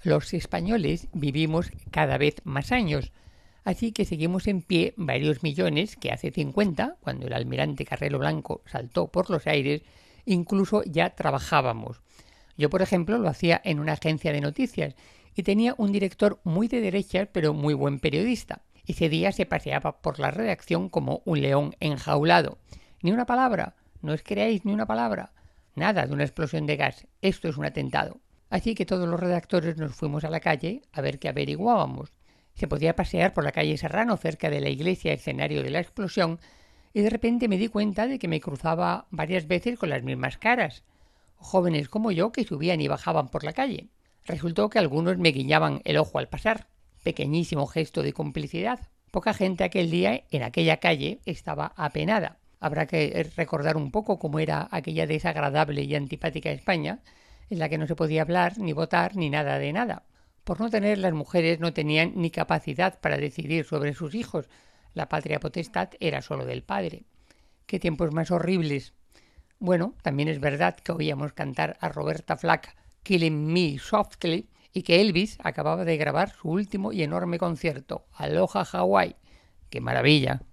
Los españoles vivimos cada vez más años, así que seguimos en pie varios millones que hace 50, cuando el almirante Carrero Blanco saltó por los aires, incluso ya trabajábamos. Yo, por ejemplo, lo hacía en una agencia de noticias y tenía un director muy de derechas pero muy buen periodista. Ese día se paseaba por la redacción como un león enjaulado. Ni una palabra, no os creáis ni una palabra. Nada de una explosión de gas, esto es un atentado. Así que todos los redactores nos fuimos a la calle a ver qué averiguábamos. Se podía pasear por la calle Serrano cerca de la iglesia escenario de la explosión y de repente me di cuenta de que me cruzaba varias veces con las mismas caras. Jóvenes como yo que subían y bajaban por la calle. Resultó que algunos me guiñaban el ojo al pasar. Pequeñísimo gesto de complicidad. Poca gente aquel día en aquella calle estaba apenada. Habrá que recordar un poco cómo era aquella desagradable y antipática España, en la que no se podía hablar, ni votar, ni nada de nada. Por no tener, las mujeres no tenían ni capacidad para decidir sobre sus hijos. La patria potestad era solo del padre. Qué tiempos más horribles. Bueno, también es verdad que oíamos cantar a Roberta Flack Killing Me Softly y que Elvis acababa de grabar su último y enorme concierto, Aloha Hawaii. ¡Qué maravilla!